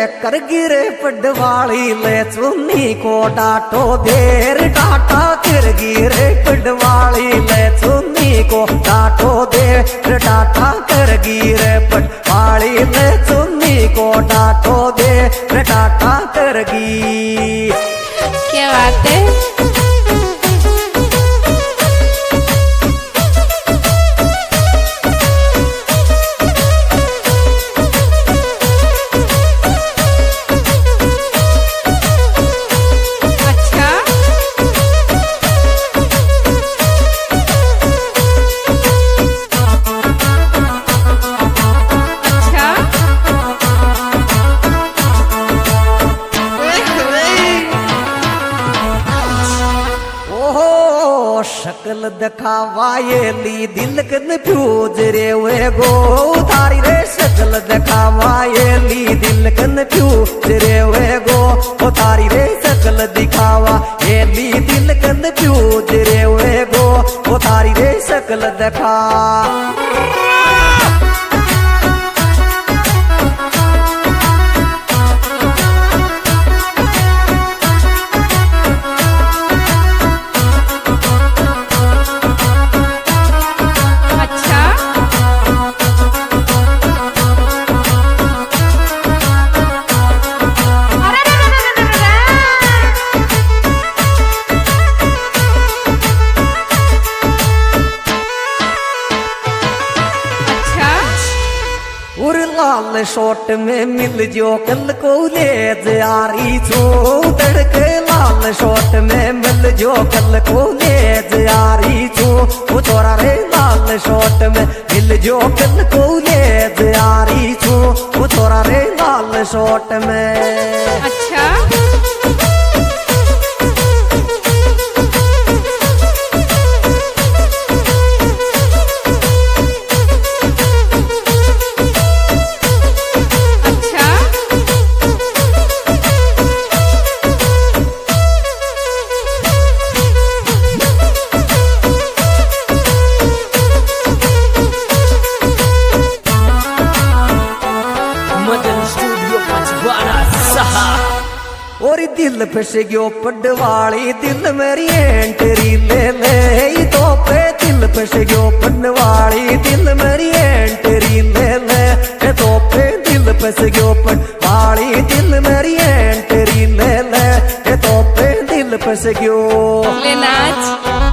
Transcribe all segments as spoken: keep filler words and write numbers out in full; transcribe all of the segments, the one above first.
कर गिरे पडवाली ले चुन्नी को डाटो देर डाटा कर गिरे पडवाली ले चुन्नी को डाटो देर डाटा कर गिरे पडवाली ले चुन्नी को डाटो देर डाटा कर गी। क्या बात है। शकल दिखावा ये ली दिल कन फ्यूज रे वे गो तारी रे शकल दिखावा ये ली दिल कन फ्यूज रे वे गो ओ तारी रे शकल दिखावा ये ली दिल कन फ्यूज रे वे गो ओ तारी रे शकल दिखा। लाल शॉट में मिल जो कल को ले जारी छो तड़के लाल शॉट में मिल जो कल को ले जारी छो वो तोरा रे लाल शॉट में मिल जो कल को ले जारी छो वो तोरा रे लाल शॉट में। अच्छा और दिल फस गयो पडवाली दिल मेरी एंट्री ले ले तो पे दिल फस गयो पडवाली दिल मेरी एंट्री ले ले तो पे दिल फस गयो पडवाली दिल मेरी एंट्री ले ले तो पे दिल फस गयो। ले नाच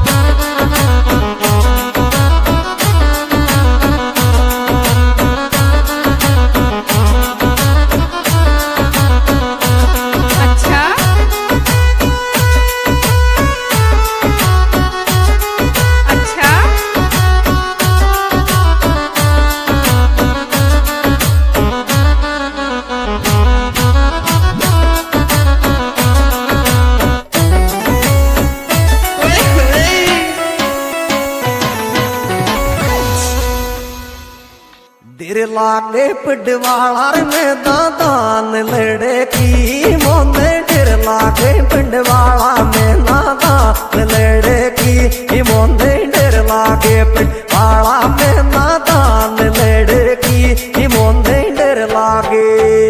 तेरे लागे पडवाला में दादान लड़े की मोने तेरे लागे पडवाला में दादान लड़े की मोने तेरे लागे पडवाला में दादान लड़े की मोने तेरे लागे।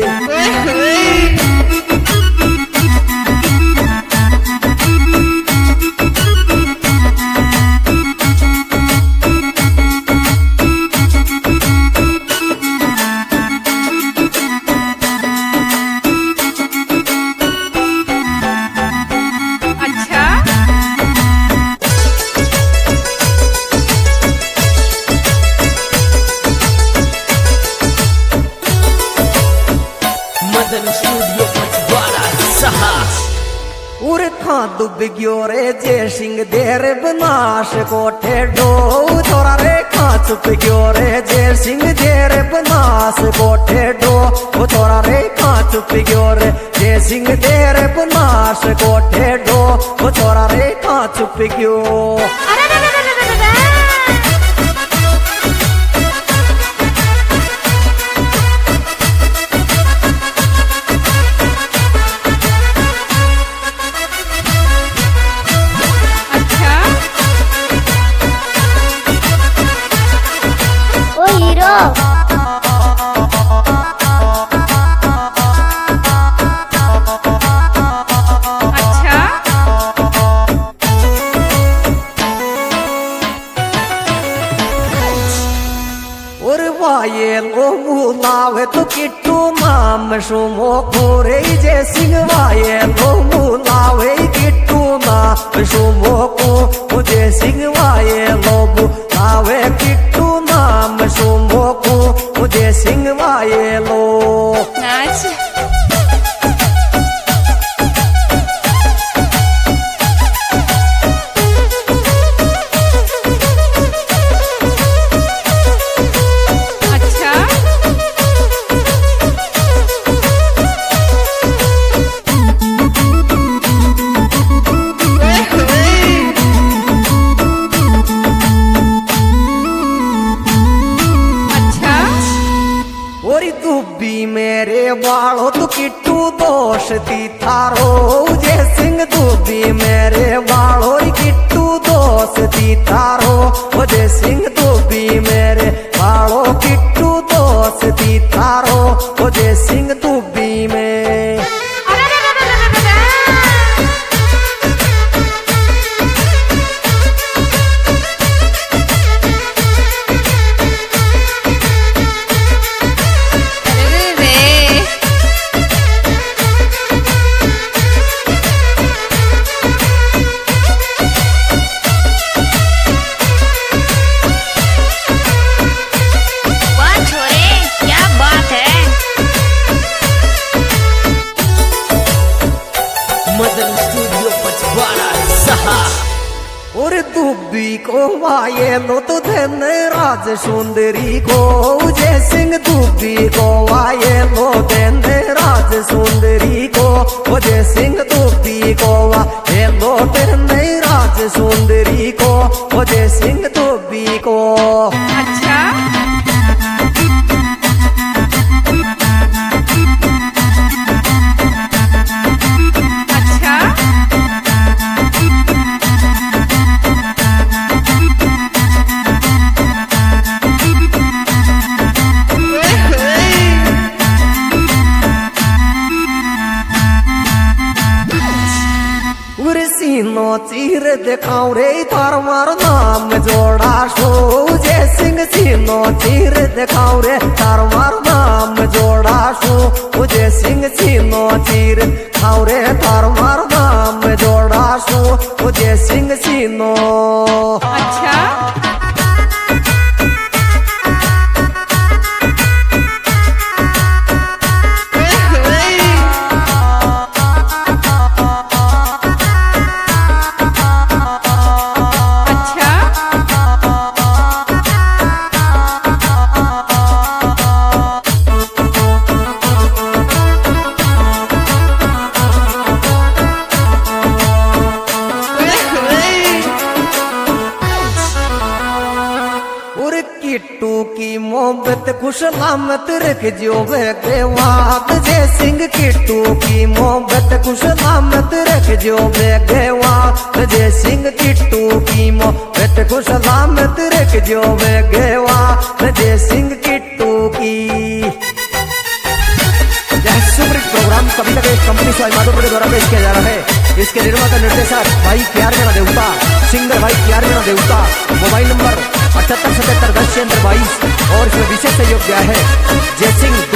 डूब गयो रे जय सिंह देर बनाश कोठे डो थोड़ा रे खा चुप गयो रे जय सिंह देर बनाश कोठे डो थोड़ा रे खा चुप गयो रे जय सिंह देर बनाश कोठे डो थोड़ा रे खा चुप गयो। मुलावे तो किट्टू नाम सुमो खोरे जे सिंह वाये लो मुलावे किट्टू नाम सुमो को मुझे सिंह वाये लो मुलावे किट्टू नाम सुमो को मुझे सिंह वाये लो नाच मेरे वालों तो किट्टू दोष दी थारो जे सिंह दूबी मेरे वालों किट्टू दोष दी थारो जे सिंह दूबी मेरे वालों किट्टू दोष दी थारो जे सिंह दूबी में और दूबी को वाये लो तो धन राज सुंदरी को जय सिंह दूबी को वाये लो धन राज सुंदरी को जय सिंह दूबी को वाये लो धन राज सुंदरी को जय सिंह दूबी को अच्छा सीनो चीर दिखाऊं रे थार मार नाम जोड़ा शो जय सिंह सीनो चीर दिखाऊं रे थार मार नाम जोड़ा शो जय सिंह सीनो चीर खाऊं रे थार मार नाम जोड़ा शो जय सिंह सीनो अच्छा किट्टू की मोहब्बत खुश लामत रख जो के वात जय सिंह किट्टू की मोहब्बत खुश लामत रख जो के वात जय सिंह किट्टू की मोहब्बत खुश लामत रख जो के वात जय सिंह किट्टू की सुपरहिट प्रोग्राम कभी तक एक कंपनी स्वामी माधोपुर के द्वारा पेश किया जा रहा है। इसके निर्माता निर्देशक भाई प्यार मेरा देवता, सिंगर भाई प्यार मेरा देवता। मोबाइल नंबर अठहत्तर सतहत्तर दस छिहत्तर बाईस और इसमें विशेष सहयोग दिया है जय सिंह